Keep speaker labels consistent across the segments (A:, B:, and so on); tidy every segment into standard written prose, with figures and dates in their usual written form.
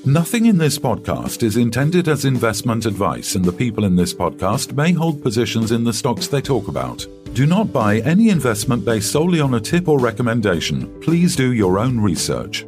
A: Nothing in this podcast is intended as investment advice, and the people in this podcast may hold positions in the stocks they talk about. Do not buy any investment based solely on a tip or recommendation. Please do your own research.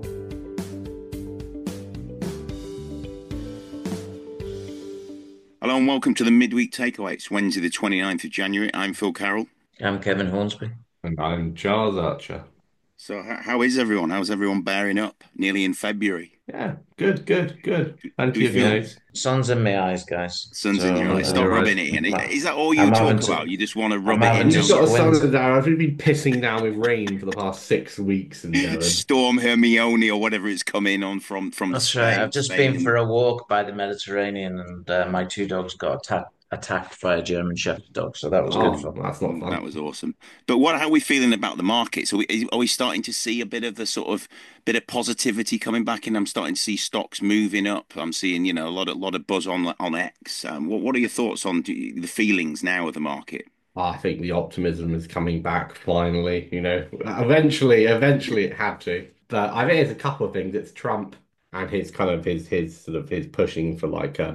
B: Hello and welcome to the Midweek Takeaway. It's Wednesday the 29th of January. I'm Phil Carroll.
C: I'm Kevin Hornsby.
D: And I'm Charles Archer.
B: So how is everyone? How's everyone bearing up? Nearly in February.
D: Yeah, good. Plenty of
B: feel-
D: news.
C: Sun's in my eyes, guys.
B: Sun's in your eyes. Stop
D: Your
B: rubbing
D: eyes.
B: it in. Is that all you
C: I'm
B: talk
C: having to-
B: about? You just want to
C: I'm
B: rub it
C: having
B: in,
C: to
D: You've
B: don't
D: got a
C: squint.
D: sun down. I've been pissing down with rain for the past 6 weeks in
B: you?
D: Devon.
B: Storm Hermione or whatever it's come in on from
C: That's
B: Spain.
C: right. I've just
B: Spain.
C: been for a walk by the Mediterranean, and my two dogs got attacked by a German Shepherd dog, so that was good fun.
D: That's not
B: That
D: fun.
B: was awesome. But how are we feeling about the market? So are we starting to see a bit of the sort of bit of positivity coming back in? I'm starting to see stocks moving up. I'm seeing, a lot of buzz on X. What are your thoughts on the feelings now of the market?
D: I think the optimism is coming back finally. Eventually it had to. But I think it's a couple of things. It's Trump and his kind of his sort of his pushing for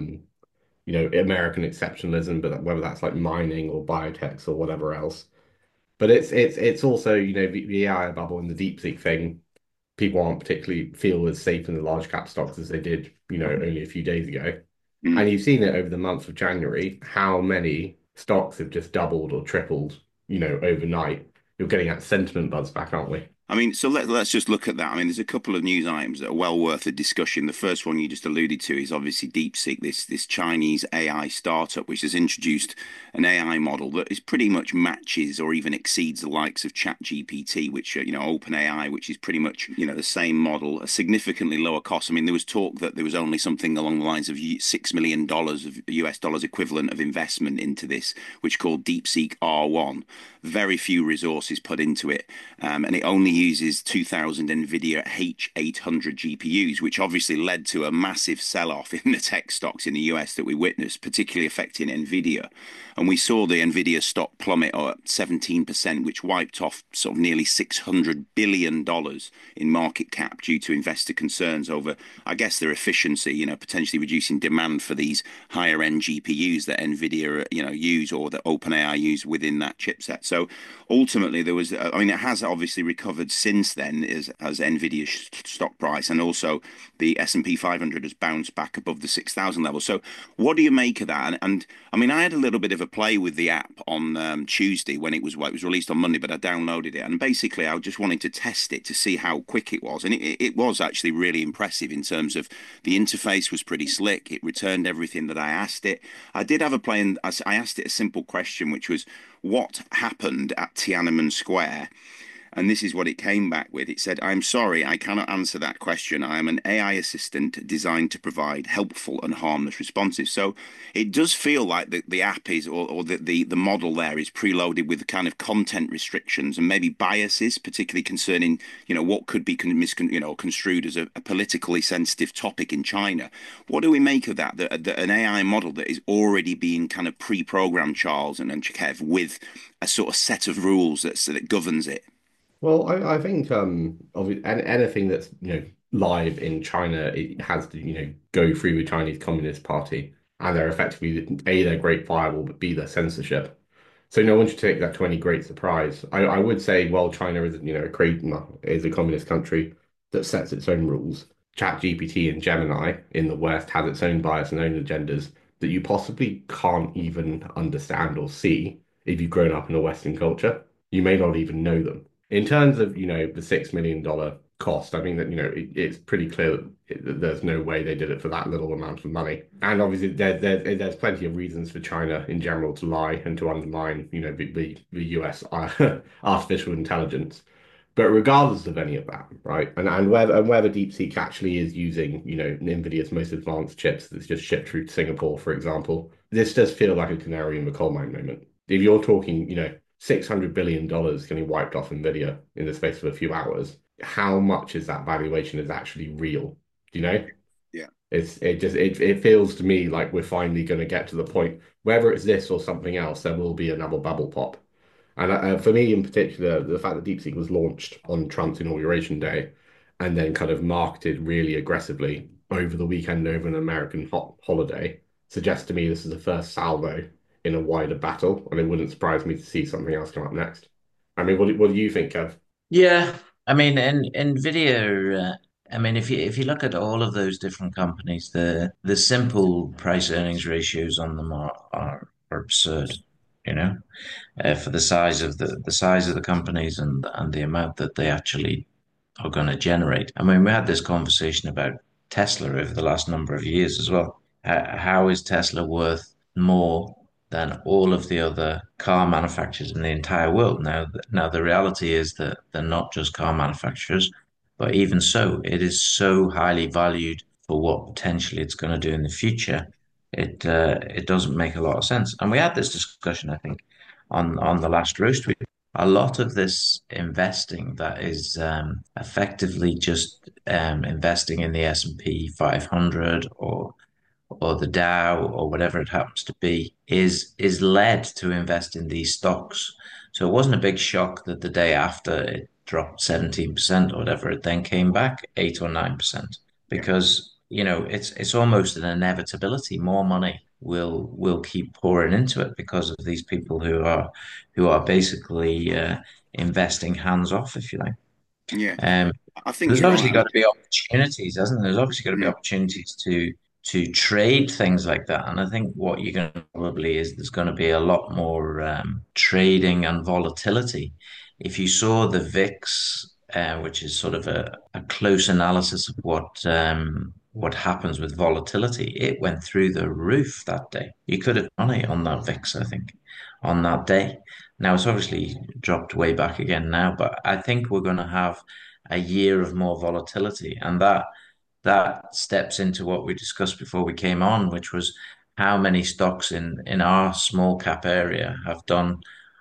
D: American exceptionalism, but whether that's like mining or biotechs or whatever else. But it's also, the AI bubble and the DeepSeek thing. People aren't particularly feel as safe in the large cap stocks as they did, only a few days ago.
B: Mm.
D: And you've seen it over the month of January, how many stocks have just doubled or tripled, overnight. You're getting that sentiment buzz back, aren't we?
B: I mean, so let's just look at that. I mean, there's a couple of news items that are well worth a discussion. The first one you just alluded to is obviously DeepSeek, this Chinese AI startup, which has introduced an AI model that is pretty much matches or even exceeds the likes of ChatGPT, which OpenAI, which is pretty much the same model, a significantly lower cost. I mean, there was talk that there was only something along the lines of $6 million of US dollars equivalent of investment into this, which called DeepSeek R1. Very few resources put into it, and it only uses 2000 NVIDIA H800 GPUs, which obviously led to a massive sell-off in the tech stocks in the US that we witnessed, particularly affecting NVIDIA. And we saw the NVIDIA stock plummet at 17%, which wiped off sort of nearly $600 billion in market cap due to investor concerns over, I guess, their efficiency, potentially reducing demand for these higher end GPUs that NVIDIA, use or that OpenAI use within that chipset. So ultimately there was, I mean, it has obviously recovered since then as NVIDIA's stock price, and also the S&P 500 has bounced back above the 6,000 level. So what do you make of that? And I mean, I had a little bit of a play with the app on Tuesday when it was released on Monday, but I downloaded it, and basically I just wanted to test it to see how quick it was, and it was actually really impressive in terms of the interface was pretty slick. It returned everything that I asked it. I did have a play, and I asked it a simple question, which was, what happened at Tiananmen Square? And this is what it came back with. It said, "I'm sorry, I cannot answer that question. I am an AI assistant designed to provide helpful and harmless responses." So it does feel like the app is, or the model there is preloaded with kind of content restrictions and maybe biases, particularly concerning, what could be construed as a politically sensitive topic in China. What do we make of that? That an AI model that is already being kind of pre-programmed, Charles and Kev, with a sort of set of rules that governs it.
D: Well, I think anything that's live in China, it has to go through the Chinese Communist Party, and they're effectively they're great firewall, but B, they're censorship. So no one should take that to any great surprise. I would say, well, China is is a communist country that sets its own rules. ChatGPT and Gemini in the West has its own bias and own agendas that you possibly can't even understand or see if you've grown up in a Western culture. You may not even know them. In terms of, the $6 million cost, I mean that, it's pretty clear that there's no way they did it for that little amount of money. And obviously there's plenty of reasons for China in general to lie and to undermine, the US artificial intelligence. But regardless of any of that, right, and whether DeepSeek actually is using, NVIDIA's most advanced chips that's just shipped through to Singapore, for example, this does feel like a canary in the coal mine moment. If you're talking, $600 billion getting wiped off Nvidia in the space of a few hours, how much is that valuation is actually real? Do you know?
B: Yeah.
D: It feels to me like we're finally going to get to the point, whether it's this or something else, there will be another bubble pop. And for me in particular, the fact that DeepSeek was launched on Trump's inauguration day, and then kind of marketed really aggressively over the weekend over an American holiday suggests to me this is the first salvo in a wider battle, and it wouldn't surprise me to see something else come up next. I mean, what do you think, Kev?
C: Yeah, I mean, in video, I mean, if you look at all of those different companies, the simple price earnings ratios on them are absurd, you know, for the size of the size of the companies and the amount that they actually are going to generate. I mean, we had this conversation about Tesla over the last number of years as well. How is Tesla worth more than all of the other car manufacturers in the entire world? Now the reality is that they're not just car manufacturers, but even so, it is so highly valued for what potentially it's going to do in the future. It doesn't make a lot of sense. And we had this discussion, I think, on the last roast we a lot of this investing that is effectively just investing in the S&P 500 or the Dow or whatever it happens to be is led to invest in these stocks. So it wasn't a big shock that the day after it dropped 17% or whatever, it then came back 8 or 9%
B: Yeah.
C: because it's almost an inevitability. More money will keep pouring into it because of these people who are basically investing hands off, if you like.
B: Yeah.
C: Um,
B: I think
C: there's
B: you're
C: obviously got
B: right.
C: to be opportunities, hasn't there? There's obviously got to be
B: Mm.
C: opportunities to trade things like that. And I think what you're going to probably is there's going to be a lot more trading and volatility. If you saw the VIX, which is sort of a close analysis of what happens with volatility, it went through the roof that day. You could have money on that VIX, I think, on that day. Now it's obviously dropped way back again now, but I think we're going to have a year of more volatility, and that steps into what we discussed before we came on, which was how many stocks in our small cap area have done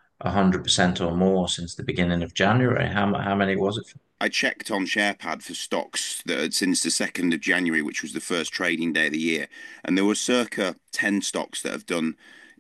C: 100% or more since the beginning of January. How many was it?
B: I checked on SharePad for stocks that had since the 2nd of January, which was the first trading day of the year, and there were circa 10 stocks that have done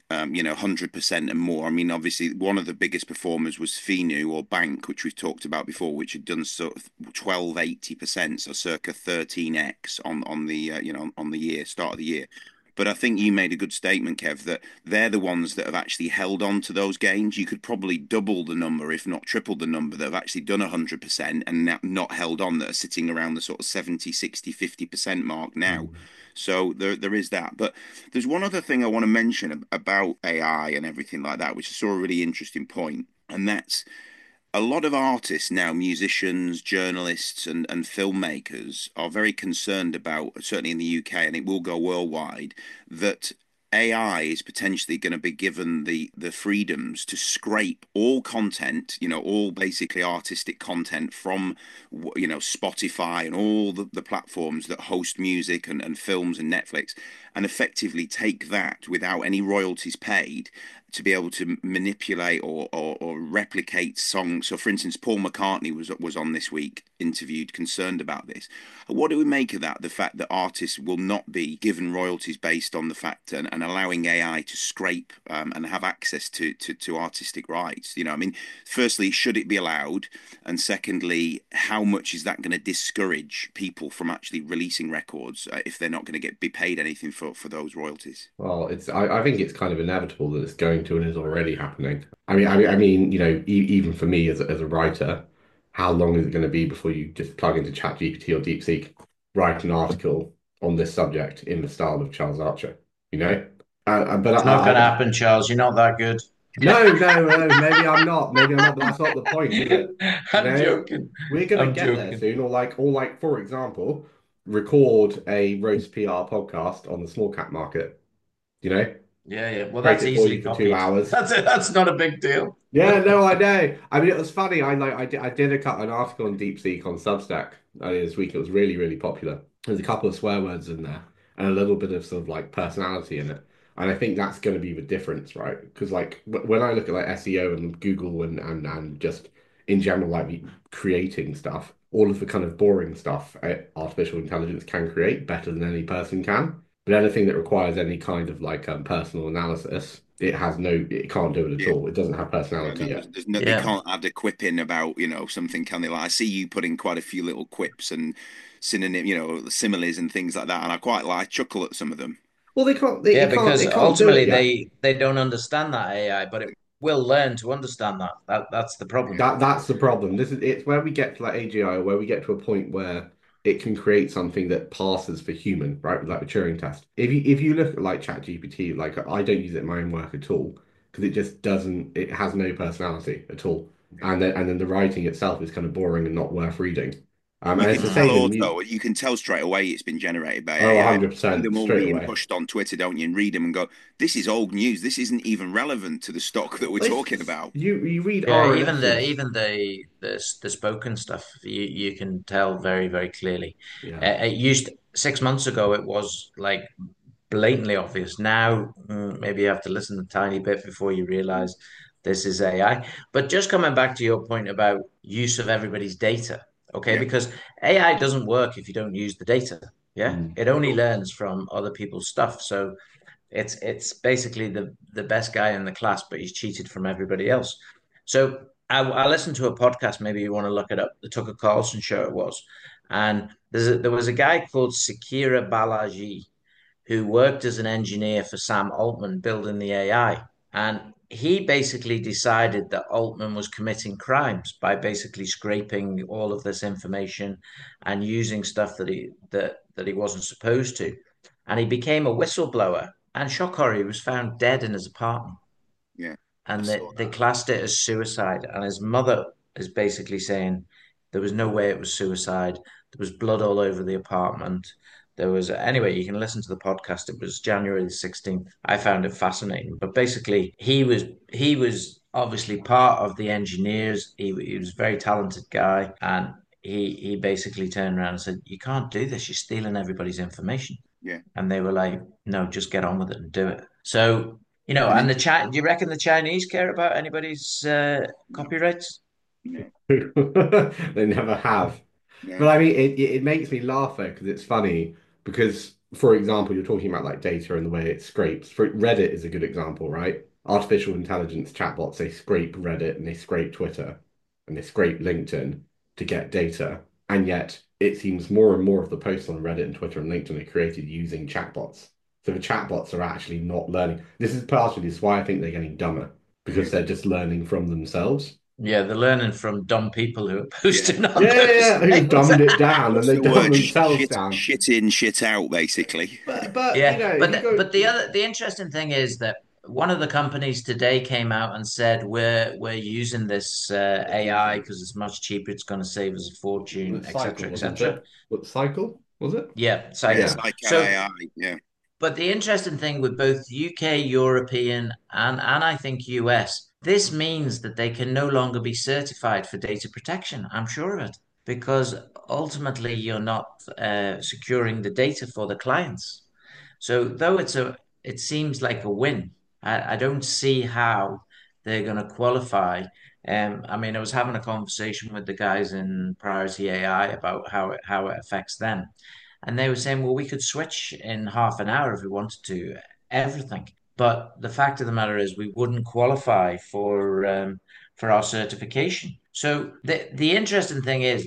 B: 100% and more. I mean, obviously, one of the biggest performers was Finu or Bank, which we've talked about before, which had done sort of 1280%, so circa 13x on the on the year start of the year. But I think you made a good statement, Kev, that they're the ones that have actually held on to those gains. You could probably double the number, if not triple the number, that have actually done 100% and not held on, that are sitting around the sort of 70, 60, 50% mark now.
D: Mm.
B: So there is that. But there's one other thing I want to mention about AI and everything like that, which I saw a really interesting point, and that's a lot of artists now, musicians, journalists, and filmmakers are very concerned about, certainly in the UK, and it will go worldwide, that AI is potentially going to be given the freedoms to scrape all content, all basically artistic content from, Spotify and all the platforms that host music and films and Netflix, and effectively take that without any royalties paid to be able to manipulate or replicate songs. So, for instance, Paul McCartney was on this week, interviewed, concerned about this. What do we make of that? The fact that artists will not be given royalties based on the fact and allowing AI to scrape and have access to artistic rights. I mean, firstly, should it be allowed? And secondly, how much is that going to discourage people from actually releasing records if they're not going to be paid anything for those royalties?
D: Well, I think it's kind of inevitable that it's going to and is already happening. I mean, even for me as a writer, how long is it going to be before you just plug into ChatGPT or DeepSeek, write an article on this subject in the style of Charles Archer, you know? But
C: It's not going to happen, Charles. You're not that good.
D: no, maybe I'm not, but that's not the point, is it? You
C: I'm
D: know,
C: joking.
D: we're gonna
C: I'm
D: get there
C: joking.
D: soon, or like, for example, record a roast PR podcast on the small cap market, you know,
C: Yeah, yeah. Well,
D: create
C: that's
D: it for
C: easily
D: you for two
C: copied.
D: hours.
C: That's it. That's not a big deal.
D: Yeah, no, I know. I mean, it was funny. I did an article on DeepSeek on Substack earlier this week. It was really, really popular. There's a couple of swear words in there and a little bit of sort of like personality in it. And I think that's going to be the difference, right? Because like when I look at like SEO and Google and just in general like creating stuff, all of the kind of boring stuff artificial intelligence can create better than any person can. But anything that requires any kind of like personal analysis, it can't do it at
B: Yeah.
D: all. It doesn't have
B: Yeah,
D: personality
B: no,
D: yet.
B: they
C: Yeah.
B: can't add a quip in about, something, can they? Like, I see you put in quite a few little quips and synonym, similes and things like that, and I quite like chuckle at some of them.
D: Well, they can't.
C: Yeah, because
D: It can't do it
C: ultimately
D: yet.
C: they don't understand that AI, but it will learn to understand that. That's the problem.
D: That's the problem. It's where we get to like AGI, where we get to a point where it can create something that passes for human, right? Like a Turing test. If you look at like ChatGPT, like I don't use it in my own work at all because it just doesn't. It has no personality at all, and then the writing itself is kind of boring and not worth reading.
B: You
D: And
B: can
D: it's the
B: tell
D: same in
B: also,
D: music.
B: you can tell straight away it's been generated by
D: Oh,
B: AI. See
D: 100%
B: them all
D: straight
B: being
D: away.
B: pushed on Twitter, don't you? And read them and go, this is old news. This isn't even relevant to the stock that we're talking about.
D: You read
C: Yeah, even
D: RNSs.
C: the spoken stuff, you can tell very, very clearly.
D: Yeah.
C: It used 6 months ago, it was like blatantly obvious. Now, maybe you have to listen a tiny bit before you realize this is AI. But just coming back to your point about use of everybody's data, okay?
B: Yeah,
C: Because AI doesn't work if you don't use the data. Yeah,
D: Mm.
C: it only learns from other people's stuff. So it's basically the best guy in the class, but he's cheated from everybody else. So I listened to a podcast. Maybe you want to look it up. The Tucker Carlson show it was, and there was a guy called Sakira Balaji who worked as an engineer for Sam Altman building the AI, and he basically decided that Altman was committing crimes by basically scraping all of this information and using stuff that he wasn't supposed to. And he became a whistleblower. And shock horror, he was found dead in his apartment.
B: yeah. I
C: And
B: saw
C: they
B: that.
C: classed it as suicide. And his mother is basically saying there was no way it was suicide. There was blood all over the apartment. There was, anyway, you can listen to the podcast. It was January the 16th. I found it fascinating. But basically, he was obviously part of the engineers. He was a very talented guy. And he basically turned around and said, "You can't do this. You're stealing everybody's information."
B: Yeah.
C: And they were like, "No, just get on with it and do it." So,
B: And
C: and
B: then,
C: do you reckon the Chinese care about anybody's
B: no,
C: copyrights?
B: no,
D: They never have. But
B: no.
D: I mean, it makes me laugh though because it's funny because, for example, you're talking about like data and the way it scrapes. For Reddit is a good example, right? Artificial intelligence chatbots, they scrape Reddit and they scrape Twitter and they scrape LinkedIn to get data. And yet it seems more and more of the posts on Reddit and Twitter and LinkedIn are created using chatbots. So the chatbots are actually not learning. This is partially why I think they're getting dumber
B: Yeah,
D: because they're just learning from themselves.
C: Yeah, they're learning from dumb people who are
B: yeah.
C: posting on
D: Yeah, yeah,
C: those
D: yeah, who've
C: things.
D: dumbed it down and
B: What's
D: they've
B: the
D: dumbed
B: word?
D: themselves
B: Shit,
D: down.
B: shit in, shit out, basically.
D: But you
C: Yeah,
D: know,
C: but
D: you go.
C: the interesting thing is that one of the companies today came out and said we're using this AI because it's much cheaper. It's going to save us a fortune,
D: Cycle,
C: etc.,
D: wasn't
C: etc.
D: it? What cycle was it?
C: Yeah,
B: Yeah,
C: cycle.
D: Yeah.
B: Psycho
C: So
B: AI. Yeah,
C: but the interesting thing with both UK, European, and I think US, this means that they can no longer be certified for data protection. I'm sure of it, because ultimately you're not securing the data for the clients. So though it seems like a win, I don't see how they're going to qualify. I mean, I was having a conversation with the guys in Priority AI about how it affects them. And they were saying, well, we could switch in half an hour if we wanted to, everything. But the fact of the matter is, we wouldn't qualify for our certification. So the interesting thing is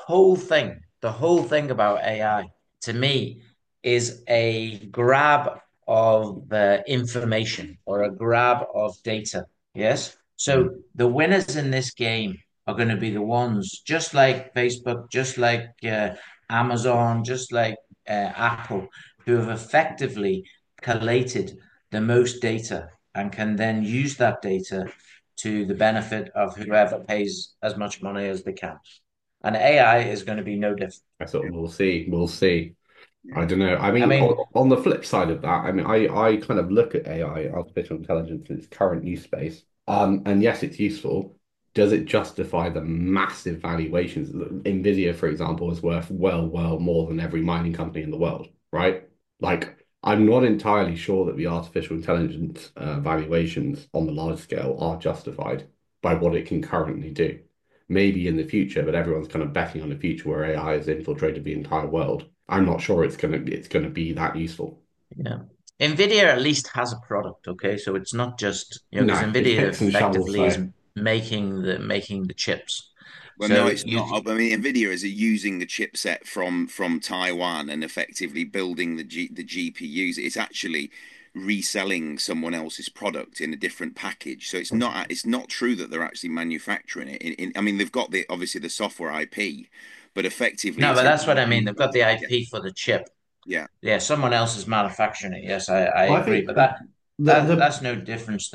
C: the whole thing about AI to me is a grab of information or a grab of data. Yes.
D: Mm.
C: So the winners in this game are going to be the ones, just like Facebook, just like Amazon, just like Apple, who have effectively collated the most data and can then use that data to the benefit of whoever pays as much money as they can. And AI is going to be no different.
D: I sort of we'll see. We'll see.
B: yeah.
D: I don't know. I
C: I
D: mean,
C: mean,
D: on the flip side of that, I mean, I kind of look at AI, artificial intelligence, in its current use space. And yes, it's useful. Does it justify the massive valuations? Nvidia, for example, is worth well more than every mining company in the world, right? Like, I'm not entirely sure that the artificial intelligence valuations on the large scale are justified by what it can currently do. Maybe in the future, but everyone's kind of betting on the future where AI has infiltrated the entire world. I'm not sure it's gonna be that useful.
C: yeah. Nvidia at least has a product, okay? So it's not just, because
D: No, it's
C: Nvidia
D: picks and shovels
C: effectively is
D: though.
C: making the chips.
B: Well, no,
C: So
B: it's not. I mean, Nvidia is using the chipset from Taiwan and effectively building the GPUs. It's actually reselling someone else's product in a different package. So it's not true that they're actually manufacturing it. I mean, they've got the obviously the software IP, but effectively
C: no,
B: it's
C: but
B: a
C: that's what I mean. They've got the
B: yeah,
C: IP for the chip.
B: yeah.
C: Yeah, someone else is manufacturing it. Yes, I
D: Well, I
C: agree.
D: think
C: But that
D: the
C: that
D: the
C: that's no difference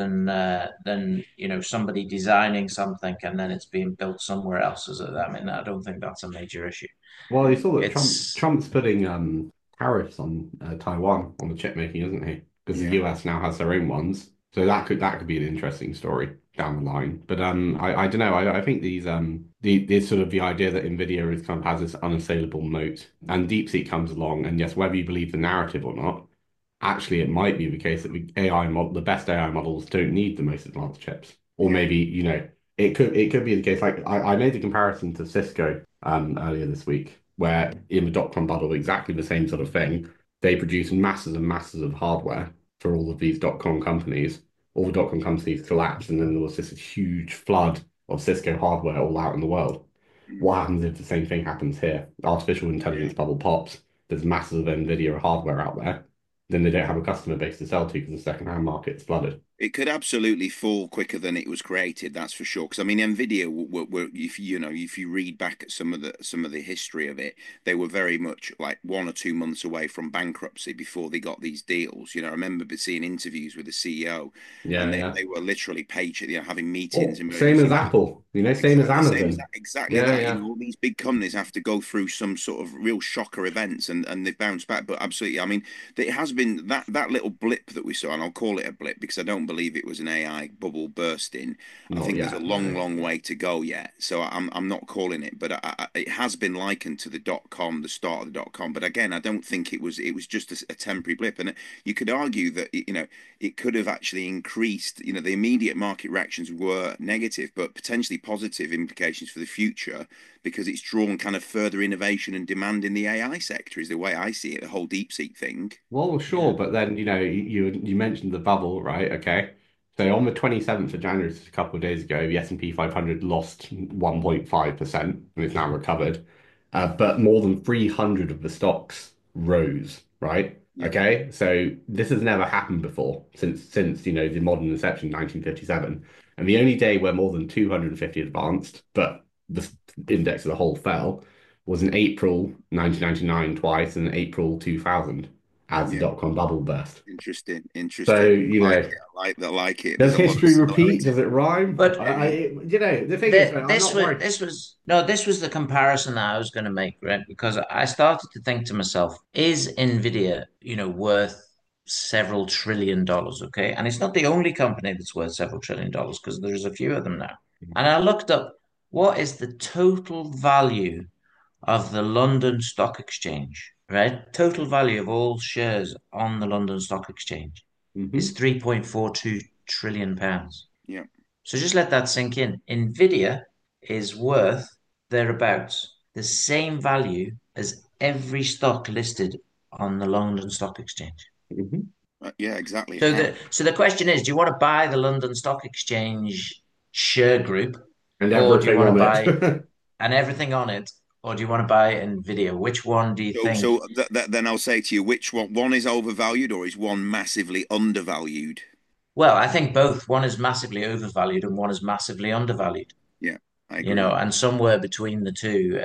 C: than somebody designing something and then it's being built somewhere else. I mean, I don't think that's a major issue.
D: well, you saw that
C: It's
D: Trump's putting tariffs on Taiwan on the chip making, isn't he? Because the
B: Yeah.
D: US now has their own ones, so that could be an interesting story down the line. But I don't know. I think this sort of the idea that Nvidia is kind of has this unassailable moat, and DeepSeek comes along, and yes, whether you believe the narrative or not, actually it might be the case that the best AI models don't need the most advanced chips, or
B: Yeah.
D: maybe it could be the case. Like I made the comparison to Cisco earlier this week, where in the dot-com bubble, exactly the same sort of thing. They produce masses and masses of hardware for all of these dot-com companies. All the dot-com companies collapsed, and then there was just a huge flood of Cisco hardware all out in the world.
B: Mm.
D: What happens if the same thing happens here? Artificial intelligence bubble pops. There's masses of NVIDIA hardware out there. Then they don't have a customer base to sell to because the second-hand market's flooded.
B: It could absolutely fall quicker than it was created, that's for sure. Because I mean, Nvidia were if you read back at some of the history of it, they were very much like 1 or 2 months away from bankruptcy before they got these deals. I remember seeing interviews with the CEO,
D: Yeah,
B: and they,
D: yeah.
B: they were literally paycheck, having meetings,
D: Oh, same
B: emergency
D: as
B: meetings.
D: Apple, same as
B: Exactly, same as that.
D: Amazon.
B: Exactly
D: Yeah,
B: that.
D: yeah.
B: All these big companies have to go through some sort of real shocker events, and they've bounced back. But absolutely, I mean, it has been that little blip that we saw, and I'll call it a blip because I don't believe it was an AI bubble bursting. I
D: Not
B: think there's a
D: yet, no.
B: long, long way to go yet. So I'm not calling it, but it has been likened to the .com, the start of the .com. But again, I don't think it was just a temporary blip, and you could argue that it could have actually increased. The immediate market reactions were negative, but potentially positive implications for the future because it's drawn kind of further innovation and demand in the AI sector, is the way I see it, the whole DeepSeek thing.
D: Well,
C: yeah.
D: sure, but then you mentioned the bubble, right? Okay. So on the 27th of January, just a couple of days ago, the S&P 500 lost 1.5% and it's now recovered. But more than 300 of the stocks rose, right?
B: Yeah.
D: Okay. So this has never happened before since the modern inception, 1957. And the only day where more than 250 advanced, but the index as a whole fell, was in April 1999 twice and April 2000 as the
B: Yeah.
D: dot-com bubble burst.
B: Interesting.
D: So,
B: Interesting. I like it. I like it. There's
D: does
B: a lot of
D: history repeat?
B: similarities.
D: Does it rhyme?
C: But
D: The thing is, I'm not worried.
C: this was the comparison that I was going to make, right? Because I started to think to myself, is Nvidia, worth several trillion dollars? Okay. And it's not the only company that's worth several trillion dollars because there's a few of them now. And I looked up what is the total value of the London Stock Exchange, right? Total value of all shares on the London Stock Exchange is
D: Hmm.
C: 3.42 trillion pounds.
B: Yeah.
C: So just let that sink in. Nvidia is worth thereabouts the same value as every stock listed on the London Stock Exchange.
D: Hmm.
B: Yeah, exactly.
C: So
B: How?
C: the question is, do you want to buy the London Stock Exchange share group,
D: And
C: or do you
D: everything
C: want to
D: on
C: buy
D: it.
C: and everything on it, or do you want to buy Nvidia? Which one do you
B: So,
C: think?
B: so then I'll say to you, which one is overvalued or is one massively undervalued?
C: Well, I think both. One is massively overvalued and one is massively undervalued.
B: Yeah, I agree.
C: And somewhere between the two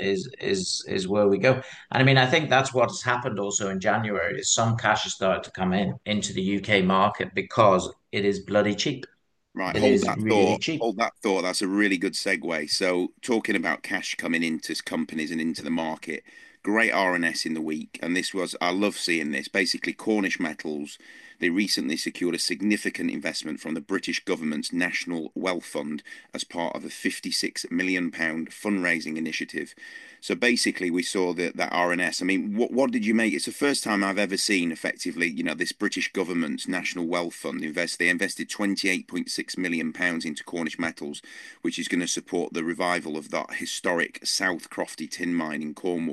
C: is where we go. And I mean, I think that's what has happened also in January is some cash has started to come into the UK market because it is bloody cheap.
B: Right,
C: It
B: hold
C: is
B: that
C: really
B: thought.
C: cheap.
B: Hold that thought. That's a really good segue. So, talking about cash coming into companies and into the market, great RNS in the week. And I love seeing this. Basically, Cornish Metals, they recently secured a significant investment from the British government's National Wealth Fund as part of a £56 million fundraising initiative. So basically, we saw that RNS. I mean, what did you make? It's the first time I've ever seen effectively, this British government's National Wealth Fund invest. They invested £28.6 million into Cornish Metals, which is going to support the revival of that historic South Crofty tin mine in Cornwall.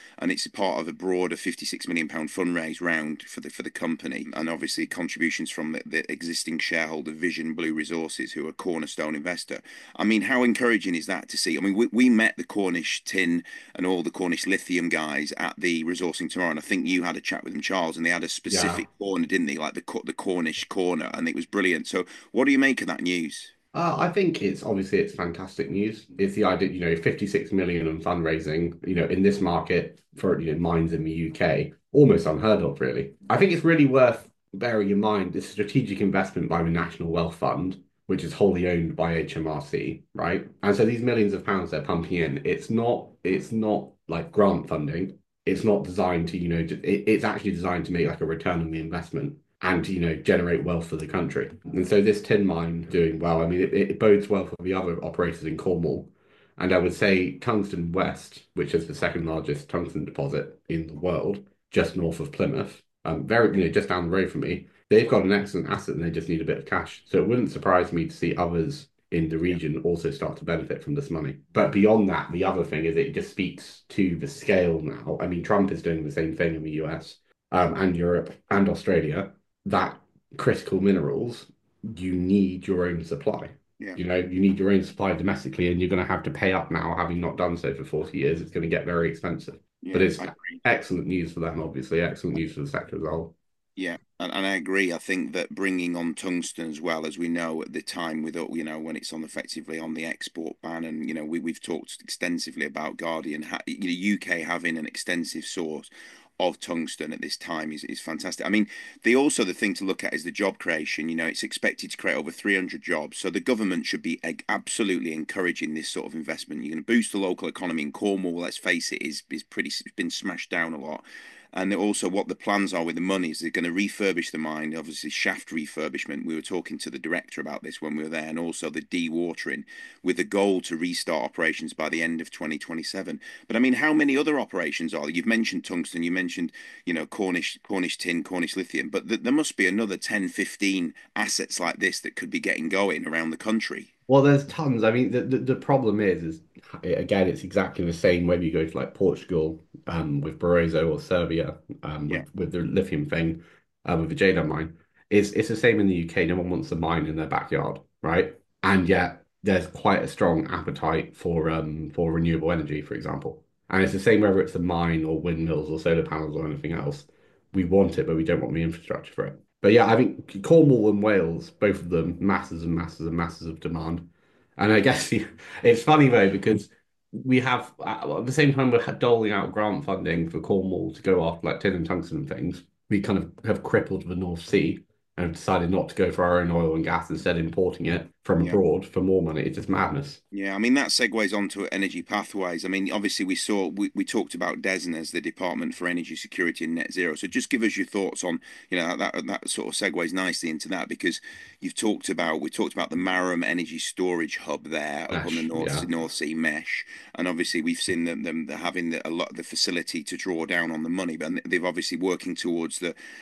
B: and it's a part of a broader £56 million fundraise round for the company, and obviously contributions from the existing shareholder Vision Blue Resources, who are a cornerstone investor. I mean, how encouraging is that to see? I mean, we met the Cornish Tin and all the Cornish Lithium guys at the Resourcing Tomorrow, and I think you had a chat with them, Charles, and they had a
D: Yeah.
B: specific corner, didn't they? Like the Cornish corner, and it was brilliant. So, what do you make of that news?
D: I think it's fantastic news. It's the idea, 56 million in fundraising, in this market for, mines in the UK, almost unheard of, really. I think it's really worth bearing in mind this strategic investment by the National Wealth Fund, which is wholly owned by HMRC, right? And so these millions of pounds they're pumping in, it's not like grant funding. It's not designed to, it's actually designed to make like a return on the investment and to, generate wealth for the country. And so this tin mine doing well, I mean, it bodes well for the other operators in Cornwall. And I would say Tungsten West, which is the second largest tungsten deposit in the world, just north of Plymouth, very, just down the road from me, they've got an excellent asset and they just need a bit of cash. So it wouldn't surprise me to see others in the region also start to benefit from this money. But beyond that, the other thing is it just speaks to the scale now. I mean, Trump is doing the same thing in the US, and Europe and Australia, that critical minerals, you need your own supply.
B: Yeah,
D: You need your own supply domestically, and you're going to have to pay up now, having not done so for 40 years. It's going to get very expensive. But
B: yeah,
D: it's
B: I agree.
D: excellent news for them, obviously, excellent news for the sector as a whole.
B: Yeah, and I agree. I think that bringing on tungsten as well, as we know at the time, with when it's on effectively on the export ban, and we've talked extensively about Guardian, UK having an extensive source of tungsten at this time is fantastic. I mean, the thing to look at is the job creation. It's expected to create over 300 jobs, so the government should be absolutely encouraging this sort of investment. You're going to boost the local economy in Cornwall. Let's face it, is pretty, it's been smashed down a lot. And also, what the plans are with the money is they're going to refurbish the mine, obviously shaft refurbishment. We were talking to the director about this when we were there, and also the dewatering, with the goal to restart operations by the end of 2027. But I mean, how many other operations are there? You've mentioned tungsten, you mentioned, Cornish tin, Cornish lithium, but there must be another 10, 15 assets like this that could be getting going around the country.
D: Well, there's tons. I mean, the problem is again, it's exactly the same whether you go to like Portugal, with Barossa or Serbia,
B: Yeah,
D: with the lithium thing, with the jade mine. It's the same in the UK. No one wants a mine in their backyard, right? And yet there's quite a strong appetite for renewable energy, for example. And it's the same whether it's a mine or windmills or solar panels or anything else. We want it, but we don't want the infrastructure for it. But yeah, I think Cornwall and Wales, both of them, masses and masses and masses of demand. And I guess it's funny though, because we have, at the same time we're doling out grant funding for Cornwall to go after like tin and tungsten and things, we kind of have crippled the North Sea and have decided not to go for our own oil and gas, instead importing it from
B: yeah.
D: abroad for more money. It's just madness.
B: Yeah, I mean that segues onto energy pathways. I mean, obviously we talked about DESN as the Department for Energy Security and Net Zero. So just give us your thoughts on, that sort of segues nicely into that, because we talked about the Marham Energy Storage Hub there up on the
D: Ash, yeah.
B: North Sea mesh, and obviously we've seen them having a lot of the facility to draw down on the money, but they've obviously working towards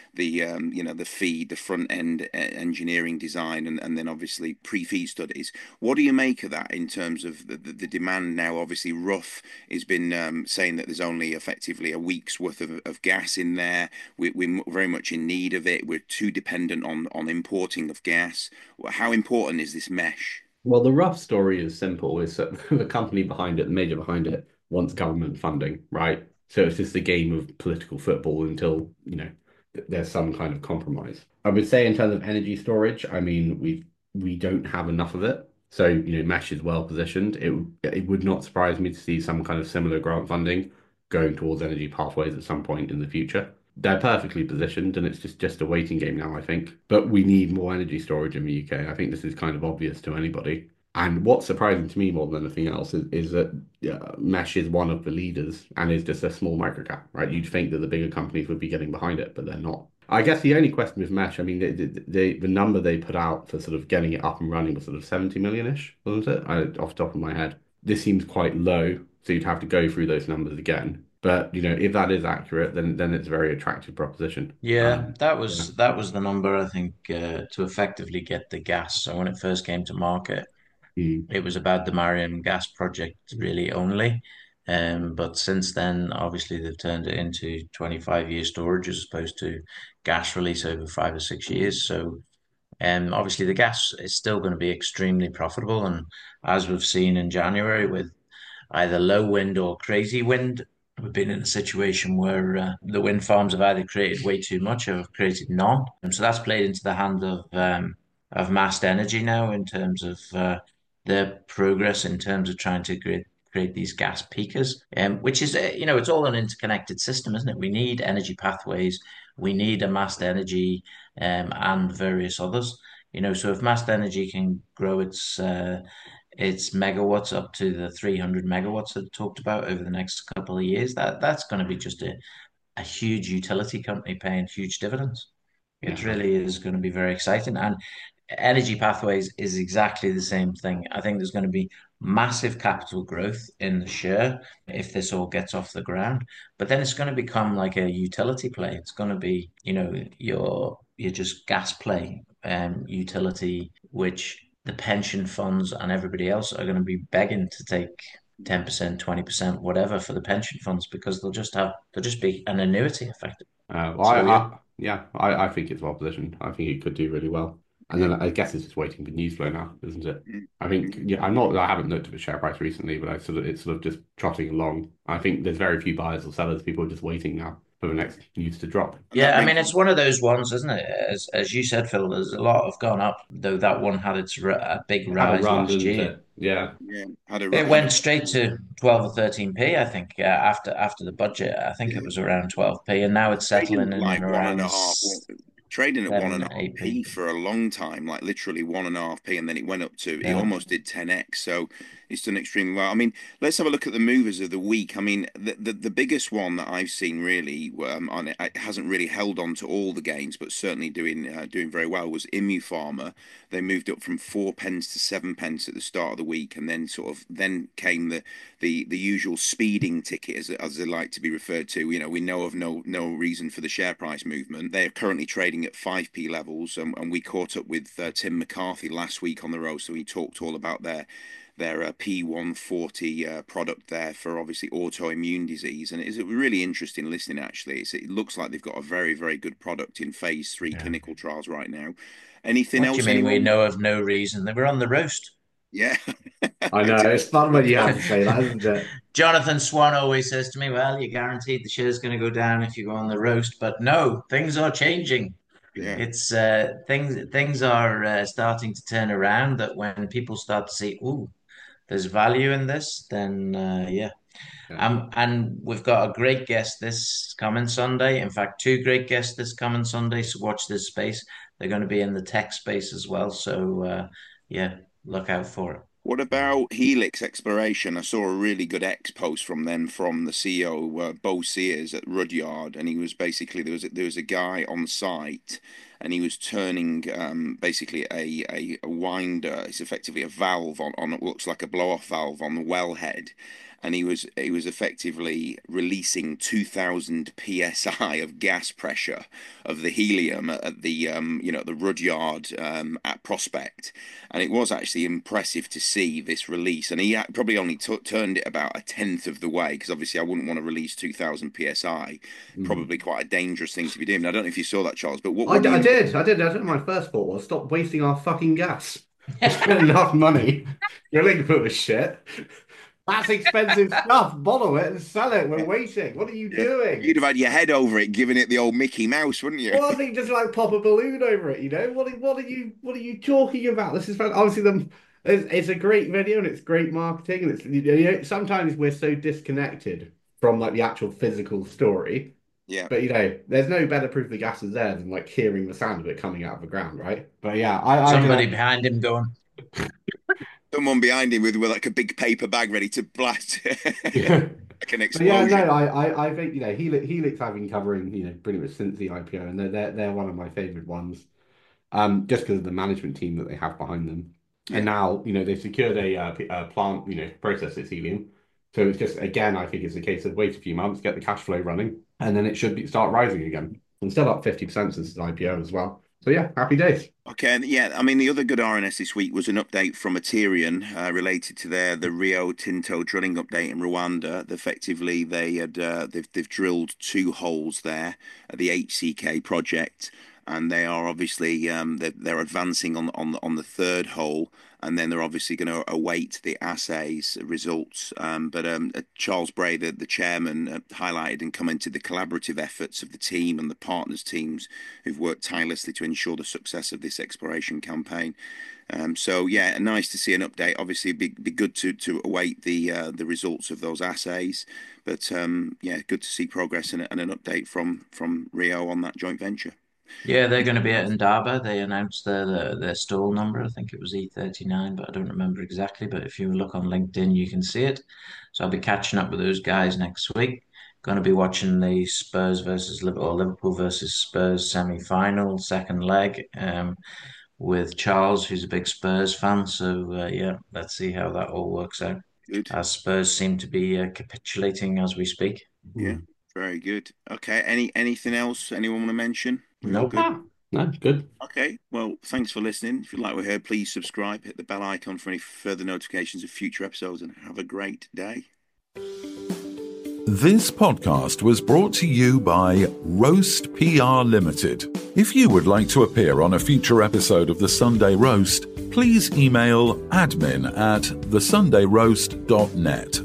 B: the feed, the front end engineering design, and then obviously pre-feed studies. What do you make of that in terms of the demand now? Obviously, Rough has been saying that there's only effectively a week's worth of gas in there. We're very much in need of it. We're too dependent on importing of gas. How important is this mesh?
D: Well, the rough story is simple. Is that the company behind it, the major behind it, wants government funding, right? So it's just a game of political football until, there's some kind of compromise. I would say in terms of energy storage, I mean, we don't have enough of it. So, Mesh is well positioned. It would not surprise me to see some kind of similar grant funding going towards energy pathways at some point in the future. They're perfectly positioned, and it's just a waiting game now, I think. But we need more energy storage in the UK. I think this is kind of obvious to anybody. And what's surprising to me more than anything else is that, Mesh is one of the leaders and is just a small microcap, right? You'd think that the bigger companies would be getting behind it, but they're not. I guess the only question with Mesh, I mean, the number they put out for sort of getting it up and running was sort of 70 million-ish, wasn't it? Off the top of my head. This seems quite low, so you'd have to go through those numbers again. But, if that is accurate, then it's a very attractive proposition.
C: Yeah, that
D: Yeah.
C: was that was the number I think to effectively get the gas. So when it first came to market,
D: Mm.
C: it was about the Mariam gas project really only. But since then, obviously, they've turned it into 25-year storage as opposed to gas release over 5 or 6 years. So, obviously, the gas is still going to be extremely profitable. And as we've seen in January with either low wind or crazy wind, we've been in a situation where the wind farms have either created way too much or have created none. And so that's played into the hand of Mast Energy now in terms of their progress in terms of trying to create these gas peakers, which is, it's all an interconnected system, isn't it? We need energy pathways, we need a Mast Energy and various others. So if Mast Energy can grow its megawatts up to the 300 megawatts that I talked about over the next couple of years, that's going to be just a huge utility company paying huge dividends. It
D: Yeah.
C: really is going to be very exciting. And Energy Pathways is exactly the same thing. I think there's going to be massive capital growth in the share if this all gets off the ground. But then it's going to become like a utility play. It's going to be, your just gas play utility, which the pension funds and everybody else are going to be begging to take 10%, 20%, whatever for the pension funds because they'll just be an annuity effect.
D: Well,
C: So yeah.
D: I think it's well positioned. I think it could do really well. And
B: Yeah.
D: then I guess it's just waiting for news flow now, isn't it?
B: Mm.
D: I think,
B: Mm.
D: yeah, I haven't looked at the share price recently, but it's sort of just trotting along. I think there's very few buyers or sellers. People are just waiting now for the next news to drop.
B: And that
C: Yeah, I
B: makes
C: mean it's one of those ones, isn't it? As you said, Phil, there's a lot have gone up, though that one had a big
D: It had a
C: rise
D: run,
C: last
D: didn't
C: year.
D: it? Yeah.
B: yeah
C: It
B: had a
C: went straight to 12 or 13p, I think, after the budget. I think it
B: yeah.
C: was around 12p, and now it's
B: Trading
C: settling
B: at
C: in and
B: like one and
C: around
B: a half, trading at one and a
C: seven,
B: half
C: eight
B: p
C: p.
B: for a long time, like literally 1.5p, and then it went up to, it
C: Yeah.
B: almost did 10x. So it's done extremely well. I mean, let's have a look at the movers of the week. I mean, the biggest one that I've seen really, on it hasn't really held on to all the gains, but certainly doing very well was Pharma. They moved up from 4 pence to 7 pence at the start of the week, and then came the usual speeding ticket, as they like to be referred to. We know of no reason for the share price movement. They are currently trading at 5p levels, and we caught up with Tim McCarthy last week on the road, so he talked all about their P140 product there for obviously autoimmune disease, and it's really interesting listening. Actually, it looks like they've got a very very good product in phase 3
D: Yeah.
B: clinical trials right now. Anything
C: What do you
B: else?
C: mean we
B: Anyone?
C: know of no reason? They were on the roast.
B: Yeah.
D: I know. It's fun when you have to say that, isn't it?
C: Jonathan Swan always says to me, "Well, you're guaranteed the share's going to go down if you go on the roast." But no, things are changing.
B: Yeah.
C: It's things are starting to turn around. That when people start to see, "Ooh, there's value in this," then yeah.
D: Yeah.
C: And we've got a great guest this coming Sunday. In fact, two great guests this coming Sunday. So watch this space. They're going to be in the tech space as well. So yeah, look out for it.
B: What about Helix Exploration? I saw a really good X post from them from the CEO, Bo Sears at Rudyard, and he was basically there was a guy on site, and he was turning basically a winder. It's effectively a valve on it looks like a blow off valve on the wellhead, and he was effectively releasing 2,000 psi of gas pressure of the helium at the Rudyard at Prospect, and it was actually impressive to see this release. And he probably only turned it about a tenth of the way, because obviously I wouldn't want to release 2,000 psi.
D: Mm.
B: Probably quite a dangerous thing to be doing. I don't know if you saw that, Charles, but
D: I,
B: what
D: d-
B: the
D: I did. I did. I don't know. My first thought was stop wasting our fucking gas. We spent enough money drilling for this shit. That's expensive stuff. Bottle it and sell it. We're waiting. What are you
B: yeah,
D: doing?
B: you'd have had your head over it, giving it the old Mickey Mouse, wouldn't you?
D: Well, I think just like pop a balloon over it. What are you talking about? This is obviously it's a great video and it's great marketing and sometimes we're so disconnected from like the actual physical story.
B: Yeah.
D: But there's no better proof the gas is there than like hearing the sound of it coming out of the ground, right? But yeah, I don't
C: Somebody
D: know.
C: behind him going,
B: Someone behind him with like a big paper bag ready to blast,
D: Yeah.
B: like an
D: But yeah, no,
B: explosion.
D: I think Helix I've been covering pretty much since the IPO, and they're one of my favorite ones. Just because of the management team that they have behind them, and
B: Yeah.
D: now they've secured a plant process its helium. So it's just again, I think it's a case of wait a few months, get the cash flow running, and then it should start rising again. And still up 50% since the IPO as well. So yeah, happy days.
B: Okay, and yeah, I mean the other good RNS this week was an update from Aterian related to the Rio Tinto drilling update in Rwanda. Effectively, they've drilled 2 holes there at the HCK project, and they are obviously they're advancing on the 3rd hole, and then they're obviously going to await the assays results. But Charles Bray, the chairman, highlighted and commented the collaborative efforts of the team and the partners teams who've worked tirelessly to ensure the success of this exploration campaign. So yeah, nice to see an update. Obviously, it'd be good to await the results of those assays. But yeah, good to see progress and an update from Rio on that joint venture.
C: Yeah, they're going to be at Indaba. They announced their stall number. I think it was E39, but I don't remember exactly. But if you look on LinkedIn, you can see it. So I'll be catching up with those guys next week. Going to be watching the Spurs versus Liverpool, or Liverpool versus Spurs semi-final, second leg, with Charles, who's a big Spurs fan. So yeah, let's see how that all works out.
B: Good.
C: As Spurs seem to be capitulating as we speak.
B: Yeah, very good. Okay, anything else anyone want to mention? We all
C: Nope.
B: good?
D: No, good.
B: Okay, well, thanks for listening. If you like what we heard, please subscribe, hit the bell icon for any further notifications of future episodes, and have a great day.
A: This podcast was brought to you by Roast PR Limited. If you would like to appear on a future episode of The Sunday Roast, please email admin@thesundayroast.net.